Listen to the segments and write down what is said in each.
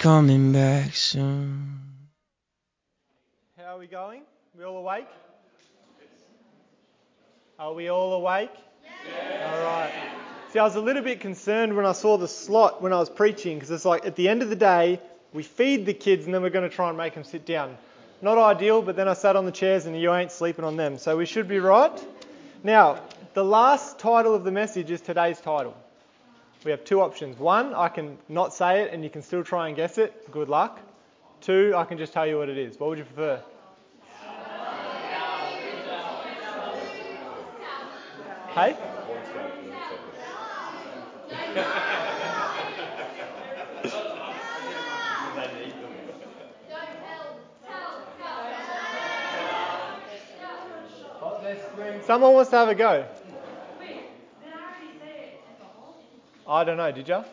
coming back soon. How are we going? We all awake? Are we all awake? Yeah. All right. See, I was a little bit concerned when I saw the slot when I was preaching, because it's like at the end of the day, we feed the kids and then we're going to try and make them sit down. Not ideal, but then I sat on the chairs and you ain't sleeping on them, so we should be right. Now, the last title of the message is today's title. We have two options. One, I can not say it and you can still try and guess it. Good luck. Two, I can just tell you what it is. What would you prefer? Hey? Someone wants to have a go. I don't know, did you?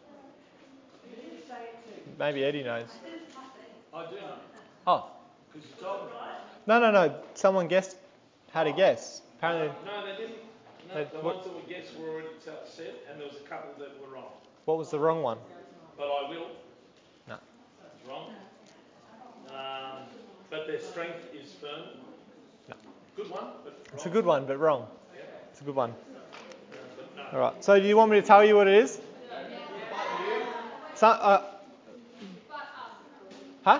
Maybe Eddie knows. I do know. Oh. Because you told me. No. Someone had a guess. Apparently. No, they didn't. No, the ones that were guessed were already said, and there was a couple that were wrong. What was the wrong one? But I will. No. It's wrong. But their strength is firm. No. Good one, but wrong. It's a good one, but wrong. Yeah. It's a good one. But no. All right. So do you want me to tell you what it is? Huh?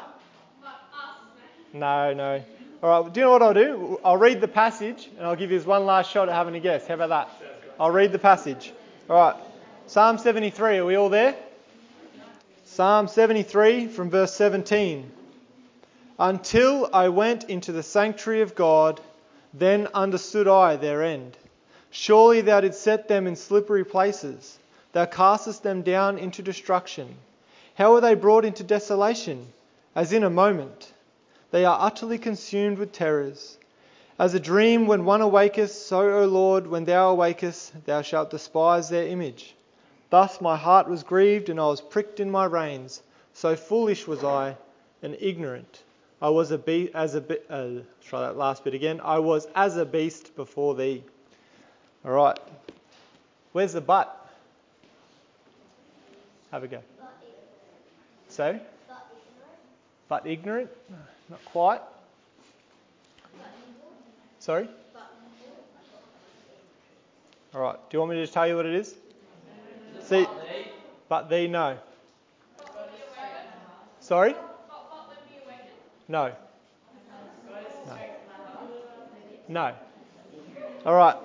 No. All right. Do you know what I'll do? I'll read the passage and I'll give you one last shot at having a guess. How about that? I'll read the passage. All right. Psalm 73. Are we all there? Psalm 73 from verse 17. Until I went into the sanctuary of God, then understood I their end. Surely thou didst set them in slippery places. Thou castest them down into destruction. How are they brought into desolation? As in a moment. They are utterly consumed with terrors. As a dream when one awaketh, so, O Lord, when thou awakest, thou shalt despise their image. Thus my heart was grieved, and I was pricked in my reins. So foolish was I, and ignorant. I was try that last bit again. I was as a beast before thee. All right. Where's the but? Have a go. So? But ignorant? Not quite. Sorry? All right. Do you want me to just tell you what it is? See, but thee, no. Sorry? No. No. All right.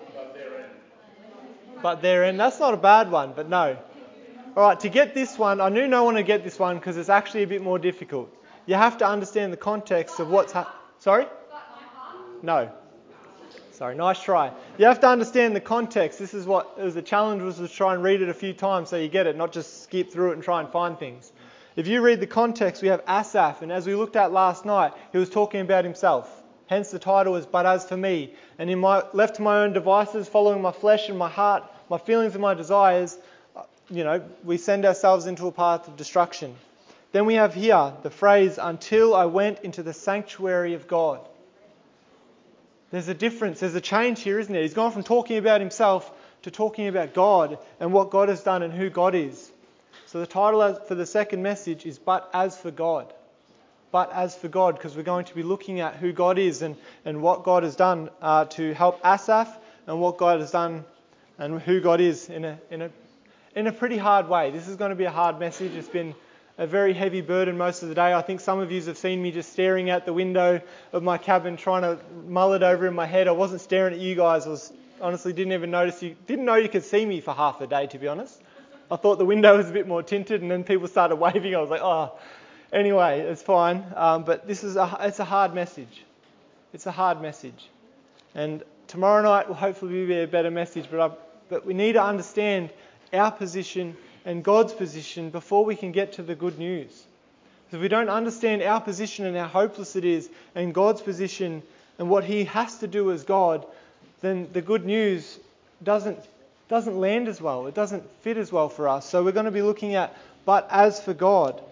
But therein. That's not a bad one, but no. All right, to get this one, I knew no one would get this one because it's actually a bit more difficult. You have to understand the context of what's happening. Sorry? No. Sorry, nice try. You have to understand the context. This is what it was. The challenge was to try and read it a few times so you get it, not just skip through it and try and find things. If you read the context, we have Asaph, and as we looked at last night, he was talking about himself. Hence the title is But As For Me. And in left to my own devices, following my flesh and my heart, my feelings and my desires, we send ourselves into a path of destruction. Then we have here the phrase, until I went into the sanctuary of God. There's a difference, there's a change here, isn't there? He's gone from talking about himself to talking about God and what God has done and who God is. So the title for the second message is But As For God. But as for God, because we're going to be looking at who God is and what God has done to help Asaph and what God has done and who God is in a pretty hard way. This is going to be a hard message. It's been a very heavy burden most of the day. I think some of you have seen me just staring out the window of my cabin trying to mull it over in my head. I wasn't staring at you guys. Honestly didn't even notice you. Didn't know you could see me for half the day, to be honest. I thought the window was a bit more tinted, and then people started waving. I was like, oh. Anyway, it's fine. But it's a hard message. It's a hard message. And tomorrow night will hopefully be a better message. But we need to understand our position and God's position before we can get to the good news. If we don't understand our position and how hopeless it is, and God's position and what He has to do as God, then the good news doesn't land as well. It doesn't fit as well for us. So we're going to be looking at But As For God.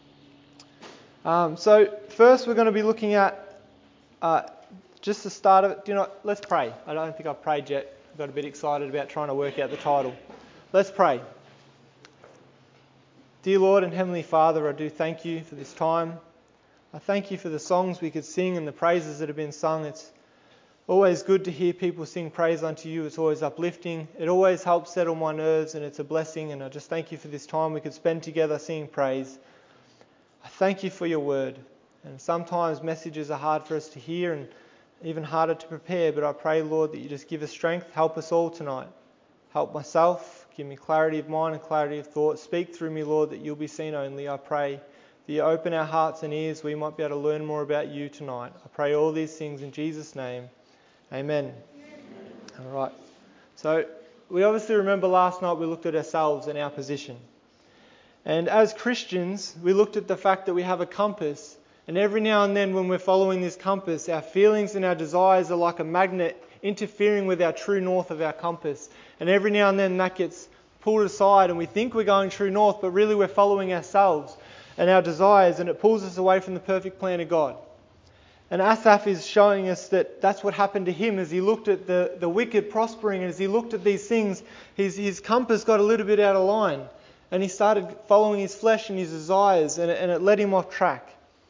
So first we're going to be looking at just the start of it. Let's pray. I don't think I've prayed yet. I got a bit excited about trying to work out the title. Let's pray. Dear Lord and Heavenly Father, I do thank you for this time. I thank you for the songs we could sing and the praises that have been sung. It's always good to hear people sing praise unto you. It's always uplifting. It always helps settle my nerves, and it's a blessing. And I just thank you for this time we could spend together singing praise. I thank you for your word. And sometimes messages are hard for us to hear and even harder to prepare, but I pray, Lord, that you just give us strength. Help us all tonight. Help myself. Give me clarity of mind and clarity of thought. Speak through me, Lord, that you'll be seen only. I pray that you open our hearts and ears, we might be able to learn more about you tonight. I pray all these things in Jesus' name. Amen. All right. So we obviously remember last night we looked at ourselves and our position. And as Christians, we looked at the fact that we have a compass. And every now and then when we're following this compass, our feelings and our desires are like a magnet interfering with our true north of our compass. And every now and then that gets pulled aside and we think we're going true north, but really we're following ourselves and our desires, and it pulls us away from the perfect plan of God. And Asaph is showing us that that's what happened to him as he looked at the wicked prospering, and as he looked at these things, his compass got a little bit out of line, and he started following his flesh and his desires, and it led him off track.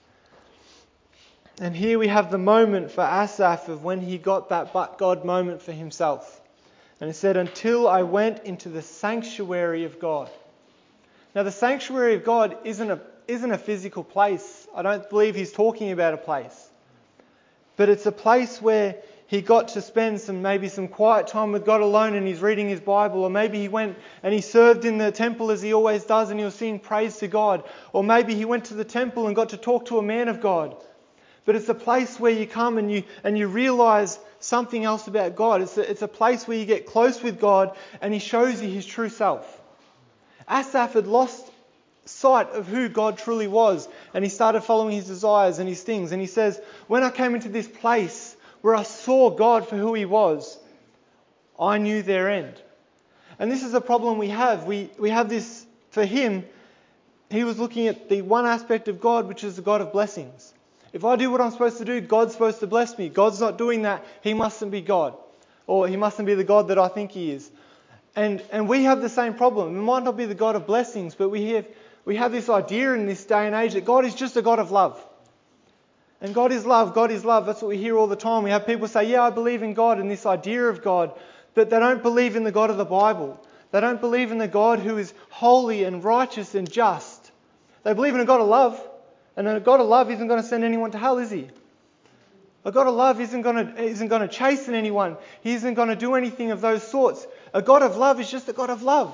And here we have the moment for Asaph of when he got that but God moment for himself. And it said, until I went into the sanctuary of God. Now the sanctuary of God isn't a physical place. I don't believe he's talking about a place. But it's a place where he got to spend maybe some quiet time with God alone, and he's reading his Bible. Or maybe he went and he served in the temple as he always does, and he was singing praise to God. Or maybe he went to the temple and got to talk to a man of God. But it's a place where you come and you realise something else about God. It's a place where you get close with God and he shows you his true self. Asaph had lost sight of who God truly was, and he started following his desires and his things. And he says, when I came into this place where I saw God for who he was, I knew their end. And this is a problem we have. We have this, for him, he was looking at the one aspect of God, which is the God of blessings. If I do what I'm supposed to do, God's supposed to bless me. God's not doing that. He mustn't be God. Or he mustn't be the God that I think he is. And we have the same problem. It might not be the God of blessings, but we have this idea in this day and age that God is just a God of love. And God is love. God is love. That's what we hear all the time. We have people say, yeah, I believe in God and this idea of God. But they don't believe in the God of the Bible. They don't believe in the God who is holy and righteous and just. They believe in a God of love. And a God of love isn't going to send anyone to hell, is he? A God of love isn't going to chasten anyone. He isn't going to do anything of those sorts. A God of love is just a God of love.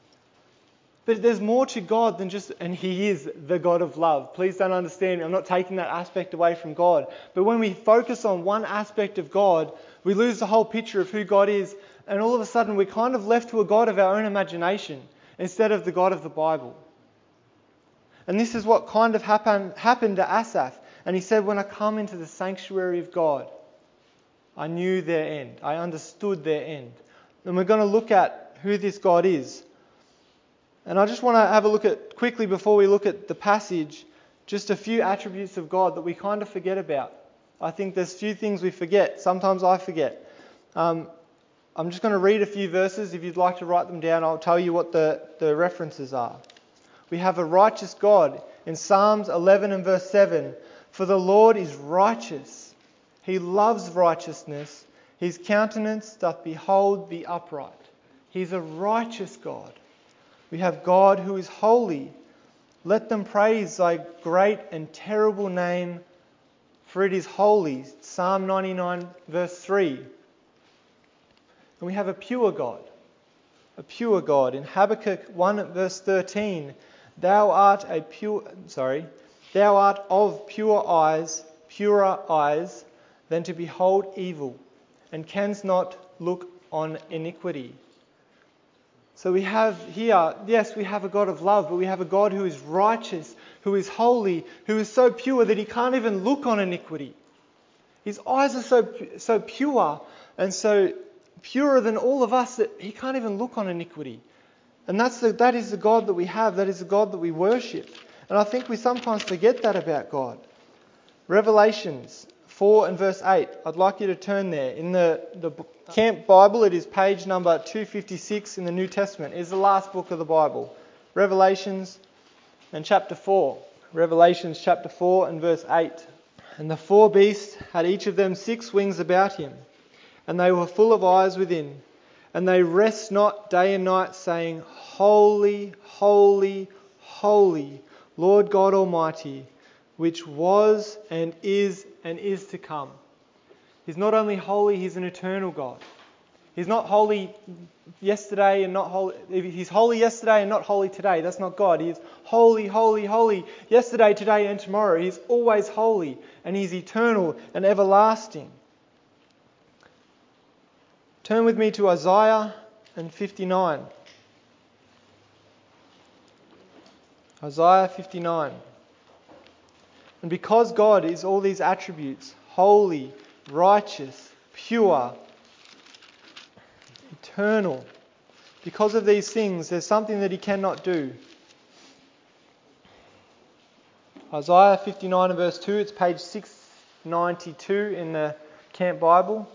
But there's more to God than just, and he is the God of love. Please don't understand me. I'm not taking that aspect away from God. But when we focus on one aspect of God, we lose the whole picture of who God is. And all of a sudden we're kind of left to a God of our own imagination instead of the God of the Bible. And this is what kind of happened to Asaph. And he said, when I come into the sanctuary of God, I knew their end. I understood their end. And we're going to look at who this God is. And I just want to have a look at, quickly before we look at the passage, just a few attributes of God that we kind of forget about. I think there's a few things we forget. Sometimes I forget. I'm just going to read a few verses. If you'd like to write them down, I'll tell you what the references are. We have a righteous God in Psalms 11 and verse 7. For the Lord is righteous. He loves righteousness. His countenance doth behold the upright. He's a righteous God. We have God who is holy. Let them praise thy great and terrible name, for it is holy. Psalm 99 verse 3. And we have a pure God. A pure God. In Habakkuk 1 verse 13. Thou art of purer eyes than to behold evil, and canst not look on iniquity. So we have here, yes, we have a God of love, but we have a God who is righteous, who is holy, who is so pure that he can't even look on iniquity. His eyes are so pure and so purer than all of us that he can't even look on iniquity. And that is the God that we have. That is the God that we worship. And I think we sometimes forget that about God. Revelations 4 and verse 8. I'd like you to turn there. In the Camp Bible, it is page number 256 in the New Testament. It is the last book of the Bible. Revelations and chapter 4. Revelations chapter 4 and verse 8. And the 4 beasts had each of them 6 wings about him, and they were full of eyes within. And they rest not day and night, saying, Holy, holy, holy, Lord God Almighty, which was and is to come. He's not only holy, He's an eternal God. He's not holy yesterday and not holy. He's holy yesterday and not holy today. That's not God. He is holy, holy, holy yesterday, today and tomorrow. He's always holy, and He's eternal and everlasting. Turn with me to Isaiah 59. Isaiah 59. And because God is all these attributes, holy, righteous, pure, eternal, because of these things, there's something that He cannot do. Isaiah 59 and verse 2, it's page 692 in the Camp Bible.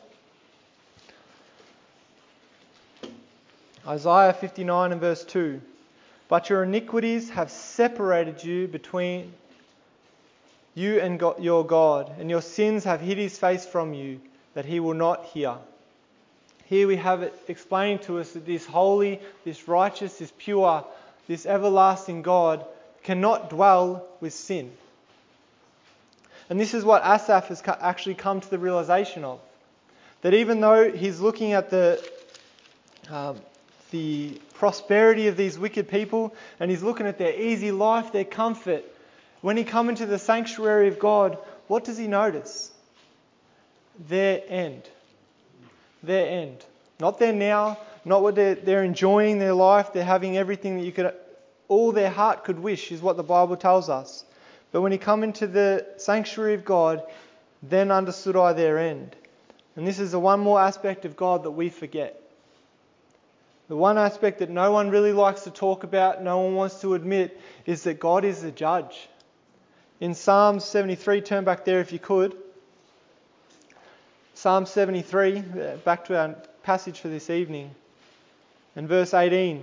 Isaiah 59 and verse 2. But your iniquities have separated you between you and your God, and your sins have hid His face from you, that He will not hear. Here we have it explaining to us that this holy, this righteous, this pure, this everlasting God cannot dwell with sin. And this is what Asaph has actually come to the realization of. That even though he's looking at the prosperity of these wicked people, and he's looking at their easy life, their comfort, when he comes into the sanctuary of God, what does he notice? Their end. Their end. Not their now, not what they're enjoying their life, they're having everything that all their heart could wish, is what the Bible tells us. But when he come into the sanctuary of God, then understood I their end. And this is the one more aspect of God that we forget. The one aspect that no one really likes to talk about, no one wants to admit, is that God is the judge. In Psalm 73, turn back there if you could. Psalm 73, back to our passage for this evening. And verse 18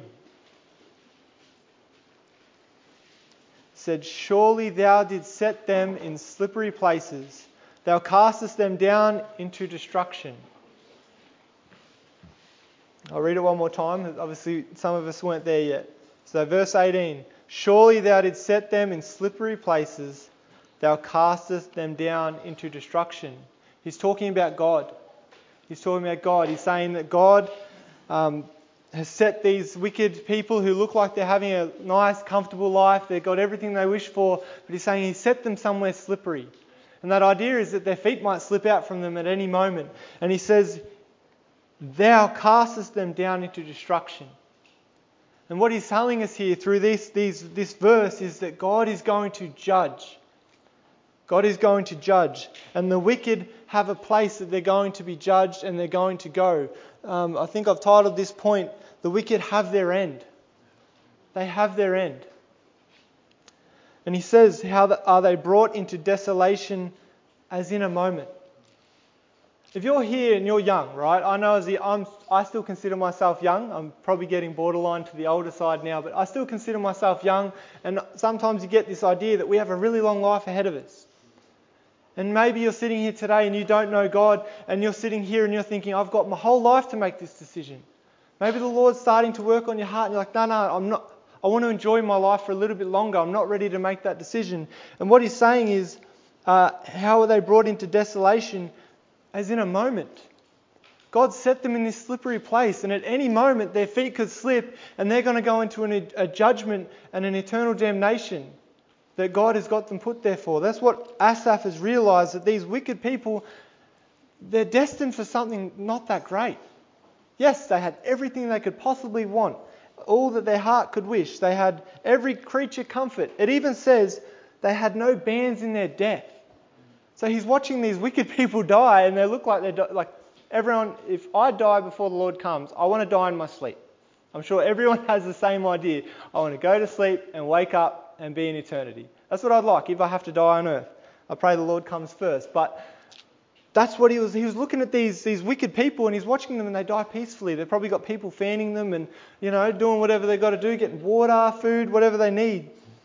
said, Surely thou didst set them in slippery places. Thou castest them down into destruction. I'll read it one more time. Obviously, some of us weren't there yet. So verse 18. Surely thou didst set them in slippery places. Thou castest them down into destruction. He's talking about God. He's talking about God. He's saying that God has set these wicked people who look like they're having a nice, comfortable life. They've got everything they wish for. But He's saying He set them somewhere slippery. And that idea is that their feet might slip out from them at any moment. And He says, Thou castest them down into destruction. And what He's telling us here through this verse is that God is going to judge. God is going to judge. And the wicked have a place that they're going to be judged and they're going to go. I think I've titled this point, The Wicked Have Their End. They have their end. And He says, how are they brought into desolation as in a moment? If you're here and you're young, right? I know I still consider myself young. I'm probably getting borderline to the older side now, but I still consider myself young. And sometimes you get this idea that we have a really long life ahead of us. And maybe you're sitting here today and you don't know God, and you're sitting here and you're thinking, I've got my whole life to make this decision. Maybe the Lord's starting to work on your heart and you're like, no, I'm not. I want to enjoy my life for a little bit longer. I'm not ready to make that decision. And what He's saying is, how are they brought into desolation? As in a moment. God set them in this slippery place, and at any moment their feet could slip and they're going to go into a judgment and an eternal damnation that God has got them put there for. That's what Asaph has realised, that these wicked people, they're destined for something not that great. Yes, they had everything they could possibly want, all that their heart could wish. They had every creature comfort. It even says they had no bands in their death. So He's watching these wicked people die, and they look like they're like everyone. If I die before the Lord comes, I want to die in my sleep. I'm sure everyone has the same idea. I want to go to sleep and wake up and be in eternity. That's what I'd like if I have to die on earth. I pray the Lord comes first. But that's what he was looking at these wicked people, and He's watching them, and they die peacefully. They've probably got people fanning them and, doing whatever they've got to do, getting water, food, whatever they need.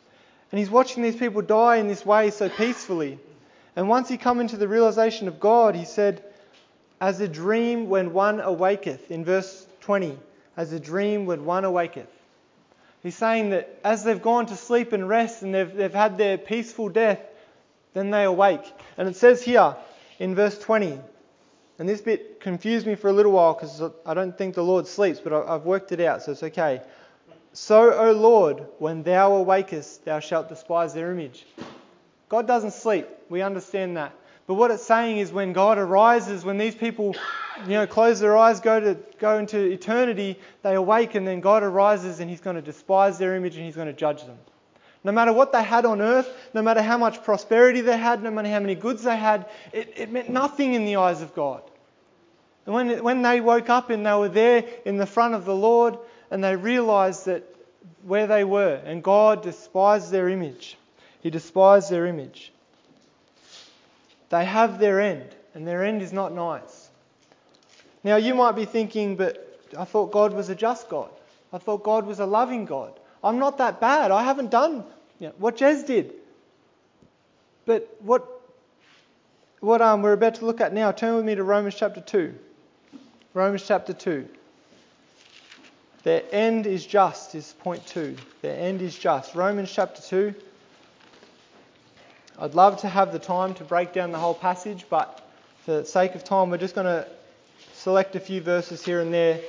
And he's watching these people die in this way so peacefully. And once he come into the realization of God, he said, as a dream when one awaketh, in verse 20, as a dream when one awaketh. He's saying that as they've gone to sleep and rest and they've had their peaceful death, then they awake. And it says here in verse 20, and this bit confused me for a little while because I don't think the Lord sleeps, but I've worked it out, so it's okay. So, O Lord, when thou awakest, thou shalt despise their image. God doesn't sleep. We understand that. But what it's saying is when God arises, when these people, close their eyes, go into eternity, they awake, and then God arises and He's going to despise their image and He's going to judge them. No matter what they had on earth, no matter how much prosperity they had, no matter how many goods they had, it meant nothing in the eyes of God. And when they woke up and they were there in the front of the Lord, and they realized that where they were, and God despised their image. He despised their image. They have their end, and their end is not nice. Now you might be thinking, but I thought God was a just God. I thought God was a loving God. I'm not that bad. I haven't done what Jez did. But what we're about to look at now, turn with me to Romans chapter 2. Romans chapter 2. Their end is just is point 2. Their end is just. Romans chapter 2. I'd love to have the time to break down the whole passage, but for the sake of time, we're just going to select a few verses here and there.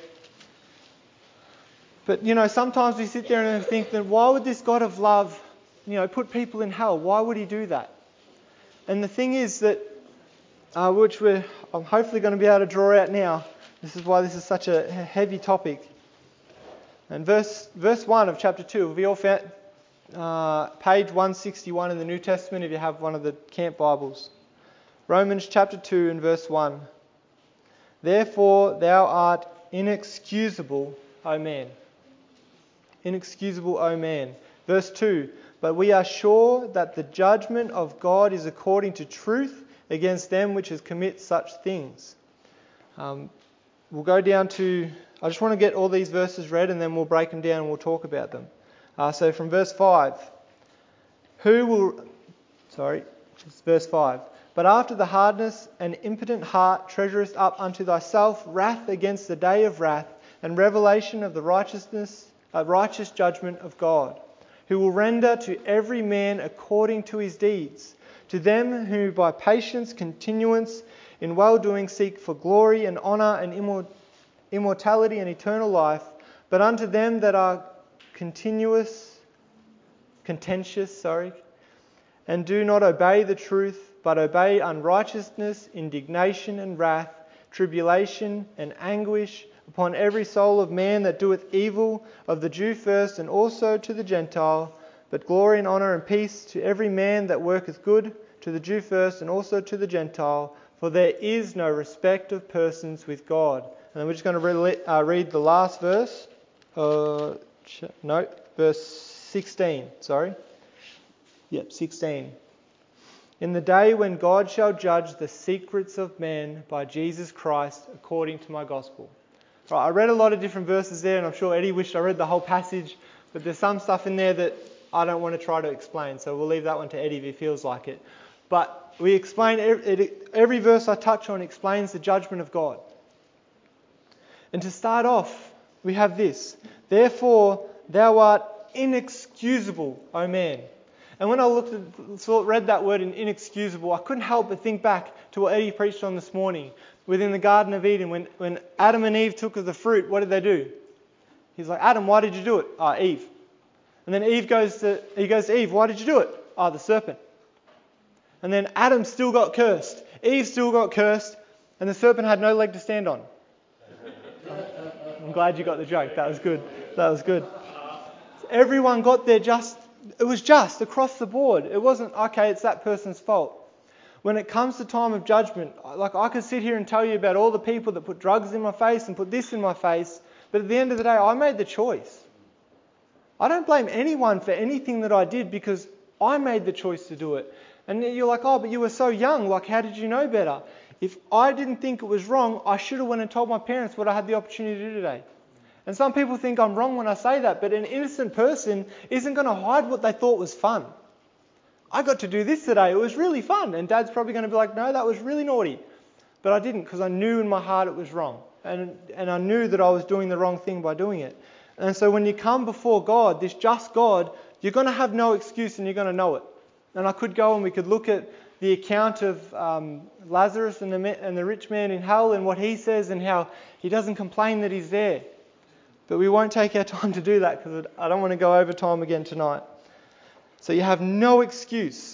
But, sometimes we sit there and think that why would this God of love, put people in hell? Why would He do that? And the thing is that, which I'm hopefully going to be able to draw out now. This is why this is such a heavy topic. And verse 1 of chapter 2, have you all found page 161 in the New Testament if you have one of the camp Bibles. Romans chapter 2 and verse 1. Therefore thou art inexcusable, O man. Inexcusable, O man. Verse 2. But we are sure that the judgment of God is according to truth against them which commit such things. We'll go down to... I just want to get all these verses read and then we'll break them down and we'll talk about them. So from verse 5. Verse 5. But after the hardness and impotent heart treasurest up unto thyself wrath against the day of wrath and revelation of the righteous judgment of God, who will render to every man according to his deeds. To them who by patience continuance in well-doing seek for glory and honour and immortality and eternal life, but unto them that are contentious, and do not obey the truth, but obey unrighteousness, indignation and wrath, tribulation and anguish upon every soul of man that doeth evil, of the Jew first, and also to the Gentile, but glory and honour and peace to every man that worketh good, to the Jew first, and also to the Gentile, for there is no respect of persons with God. And then we're just going to read the last verse. Verse 16. 16. In the day when God shall judge the secrets of men by Jesus Christ according to my gospel. Right, I read a lot of different verses there, and I'm sure Eddie wished I read the whole passage, but there's some stuff in there that I don't want to try to explain, so we'll leave that one to Eddie if he feels like it. But we explain every verse I touch on explains the judgment of God. And to start off, we have this. Therefore, thou art inexcusable, O man. And when I read that word in inexcusable, I couldn't help but think back to what Eddie preached on this morning within the Garden of Eden. When Adam and Eve took of the fruit, what did they do? He's like, Adam, why did you do it? Eve. And then he goes to Eve, why did you do it? The serpent. And then Adam still got cursed. Eve still got cursed. And the serpent had no leg to stand on. I'm glad you got the joke. That was good. Everyone got there it was just across the board. It wasn't, okay, it's that person's fault. When it comes to time of judgment, like I could sit here and tell you about all the people that put drugs in my face and put this in my face, but at the end of the day, I made the choice. I don't blame anyone for anything that I did because I made the choice to do it. And you're like, but you were so young, like how did you know better? If I didn't think it was wrong, I should have went and told my parents what I had the opportunity to do today. And some people think I'm wrong when I say that, but an innocent person isn't going to hide what they thought was fun. I got to do this today. It was really fun. And Dad's probably going to be like, no, that was really naughty. But I didn't, because I knew in my heart it was wrong. And I knew that I was doing the wrong thing by doing it. And so when you come before God, this just God, you're going to have no excuse and you're going to know it. And I could go and we could look at the account of Lazarus and the rich man in hell and what he says and how he doesn't complain that he's there. But we won't take our time to do that because I don't want to go over time again tonight. So you have no excuse.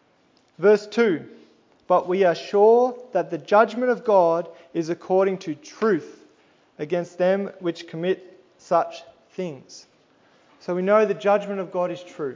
Verse 2. But we are sure that the judgment of God is according to truth against them which commit such things. So we know the judgment of God is true.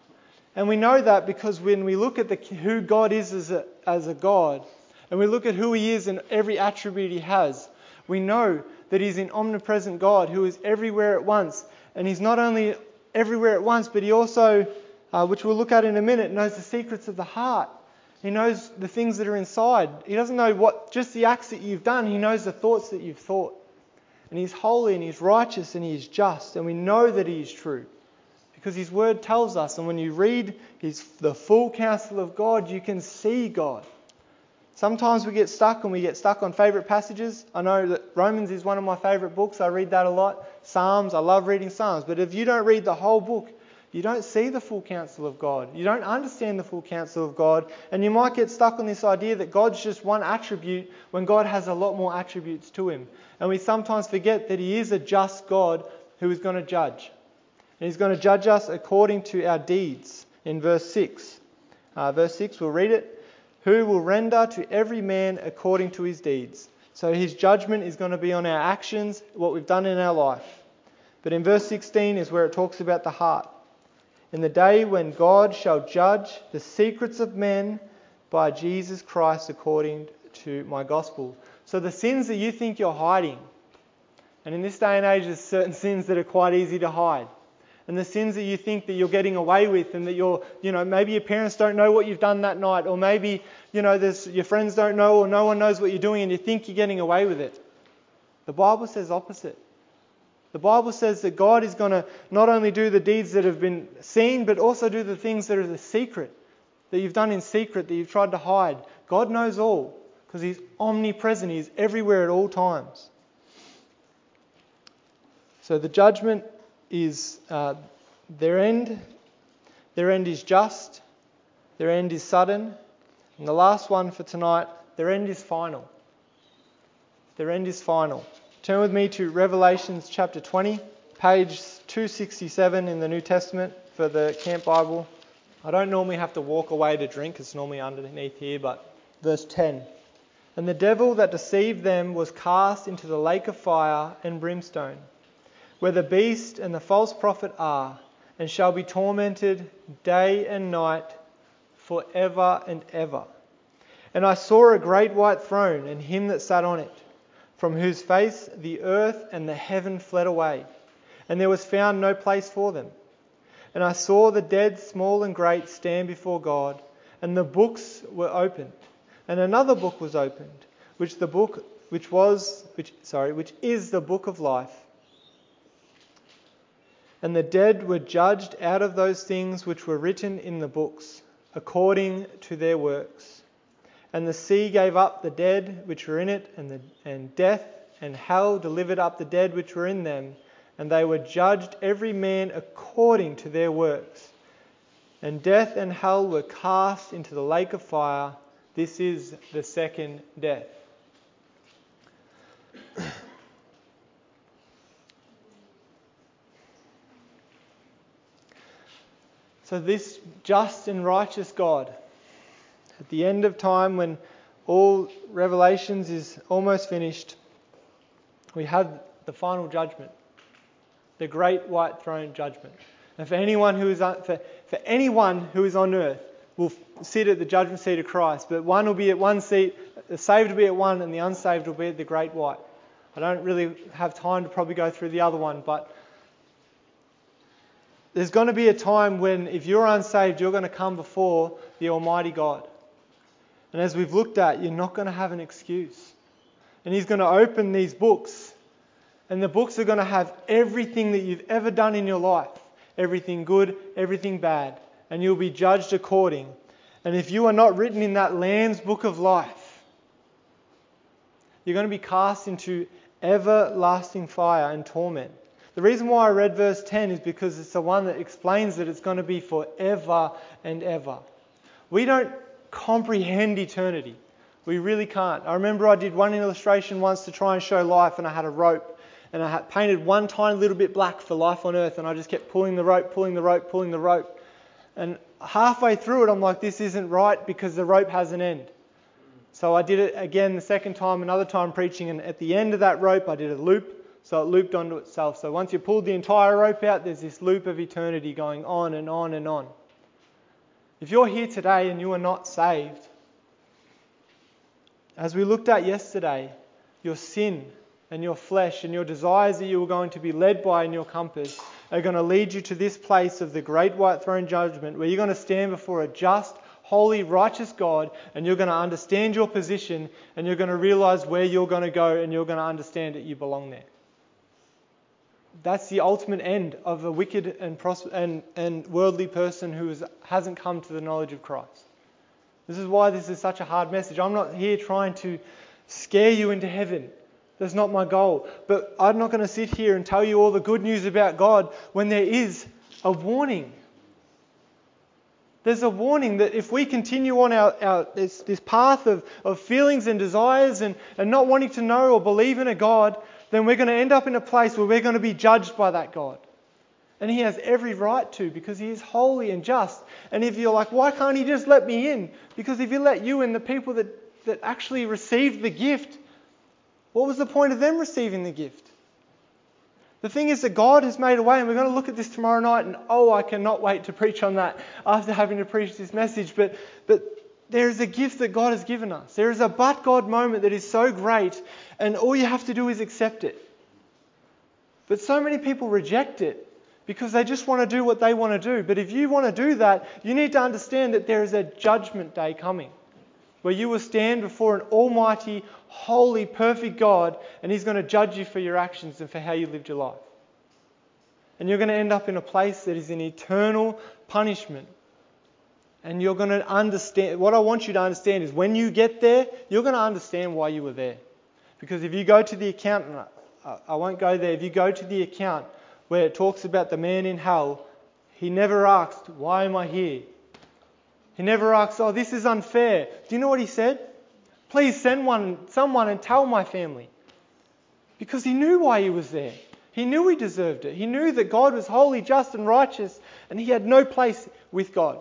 And we know that because when we look at who God is as a God, and we look at who He is and every attribute He has, we know that He's an omnipresent God who is everywhere at once. And He's not only everywhere at once, but He also, which we'll look at in a minute, knows the secrets of the heart. He knows the things that are inside. He doesn't know just the acts that you've done. He knows the thoughts that you've thought. And He's holy and He's righteous and He is just. And we know that He is true because His word tells us. And when you read the full counsel of God, you can see God. Sometimes we get stuck on favourite passages. I know that Romans is one of my favourite books. I read that a lot. Psalms, I love reading Psalms. But if you don't read the whole book, you don't see the full counsel of God. You don't understand the full counsel of God. And you might get stuck on this idea that God's just one attribute when God has a lot more attributes to Him. And we sometimes forget that He is a just God who is going to judge. And He's going to judge us according to our deeds in verse 6. Verse 6, we'll read it. Who will render to every man according to his deeds. So His judgment is going to be on our actions, what we've done in our life. But in verse 16 is where it talks about the heart. In the day when God shall judge the secrets of men by Jesus Christ according to my gospel. So the sins that you think you're hiding, and in this day and age there's certain sins that are quite easy to hide. And the sins that you think that you're getting away with and that maybe your parents don't know what you've done that night, or maybe, your friends don't know or no one knows what you're doing and you think you're getting away with it. The Bible says opposite. The Bible says that God is going to not only do the deeds that have been seen, but also do the things that are the secret, that you've done in secret, that you've tried to hide. God knows all because He's omnipresent. He's everywhere at all times. So the judgment is their end. Their end is just. Their end is sudden. And the last one for tonight, their end is final. Their end is final. Turn with me to Revelation chapter 20, page 267 in the New Testament for the Camp Bible. I don't normally have to walk away to drink. It's normally underneath here, but verse 10. And the devil that deceived them was cast into the lake of fire and brimstone, where the beast and the false prophet are, and shall be tormented day and night forever and ever. And I saw a great white throne, and Him that sat on it, from whose face the earth and the heaven fled away, and there was found no place for them. And I saw the dead, small and great, stand before God, and the books were opened. And another book was opened, which is the book of life. And the dead were judged out of those things which were written in the books, according to their works. And the sea gave up the dead which were in it, and death and hell delivered up the dead which were in them, and they were judged every man according to their works. And death and hell were cast into the lake of fire. This is the second death. So this just and righteous God, at the end of time when all Revelations is almost finished, we have the final judgment, the great white throne judgment. And for anyone who is on earth will sit at the judgment seat of Christ, but one will be at one seat, the saved will be at one, and the unsaved will be at the great white. I don't really have time to probably go through the other one, but there's going to be a time when if you're unsaved, you're going to come before the Almighty God. And as we've looked at, you're not going to have an excuse. And He's going to open these books And the books are going to have everything that you've ever done in your life. Everything good, everything bad. And you'll be judged according. And if you are not written in that Lamb's book of life, you're going to be cast into everlasting fire and torment. The reason why I read verse 10 is because it's the one that explains that it's going to be forever and ever. We don't comprehend eternity. We really can't. I remember I did one illustration once to try and show life, and I had a rope. And I had painted one tiny little bit black for life on earth, and I just kept pulling the rope. And halfway through it, I'm like, this isn't right because the rope has an end. So I did it again the second time, another time preaching, and at the end of that rope, I did a loop, so it looped onto itself. So once you pulled the entire rope out, there's this loop of eternity going on and on and on. If you're here today and you are not saved, as we looked at yesterday, your sin and your flesh and your desires that you are going to be led by in your compass are going to lead you to this place of the great white throne judgment, where you're going to stand before a just, holy, righteous God, and you're going to understand your position, and you're going to realize where you're going to go, and you're going to understand that you belong there. That's the ultimate end of a wicked and worldly person who hasn't come to the knowledge of Christ. This is why this is such a hard message. I'm not here trying to scare you into heaven. That's not my goal. But I'm not going to sit here and tell you all the good news about God when there is a warning. There's a warning that if we continue on this path of feelings and desires and not wanting to know or believe in a God, then we're going to end up in a place where we're going to be judged by that God. And He has every right to, because He is holy and just. And if you're like, why can't He just let me in? Because if He let you in, the people that actually received the gift, what was the point of them receiving the gift? The thing is that God has made a way, and we're going to look at this tomorrow night, and I cannot wait to preach on that after having to preach this message. But there is a gift that God has given us. There is a but God moment that is so great, and all you have to do is accept it. But so many people reject it because they just want to do what they want to do. But if you want to do that, you need to understand that there is a judgment day coming, where you will stand before an almighty, holy, perfect God, and He's going to judge you for your actions and for how you lived your life. And you're going to end up in a place that is in eternal punishment. And you're going to understand, what I want you to understand is when you get there, you're going to understand why you were there. Because if you go to the account, and I won't go there, if you go to the account where it talks about the man in hell, he never asked, why am I here? He never asked, this is unfair. Do you know what he said? Please send someone and tell my family. Because he knew why he was there. He knew he deserved it. He knew that God was holy, just and righteous, and he had no place with God.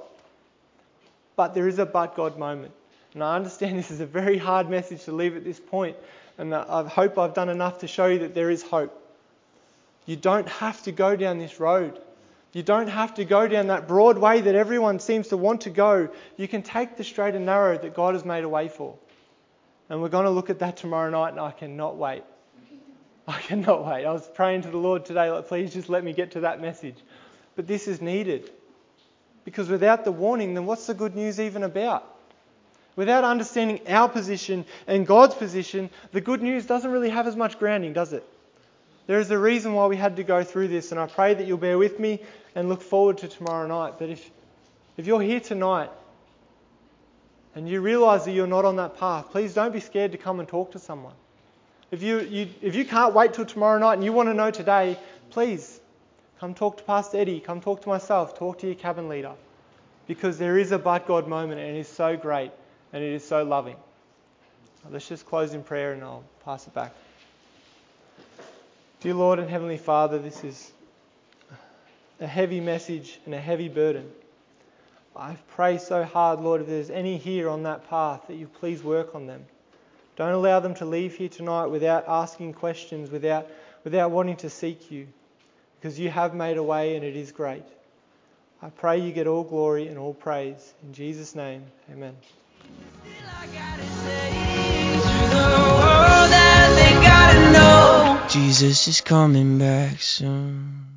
But there is a but God moment. And I understand this is a very hard message to leave at this point, and I hope I've done enough to show you that there is hope. You don't have to go down this road. You don't have to go down that broad way that everyone seems to want to go. You can take the straight and narrow that God has made a way for. And we're going to look at that tomorrow night, and I cannot wait. I cannot wait. I was praying to the Lord today, like, please just let me get to that message. But this is needed. Because without the warning, then what's the good news even about? Without understanding our position and God's position, the good news doesn't really have as much grounding, does it? There is a reason why we had to go through this, and I pray that you'll bear with me and look forward to tomorrow night. But if you're here tonight and you realise that you're not on that path, please don't be scared to come and talk to someone. If you can't wait till tomorrow night and you want to know today, please come talk to Pastor Eddie, come talk to myself, talk to your cabin leader. Because there is a but God moment, and it is so great and it is so loving. Let's just close in prayer and I'll pass it back. Dear Lord and Heavenly Father, this is a heavy message and a heavy burden. I pray so hard, Lord, if there's any here on that path, that you please work on them. Don't allow them to leave here tonight without asking questions, without wanting to seek you, because you have made a way and it is great. I pray you get all glory and all praise. In Jesus' name, amen. Jesus is coming back soon.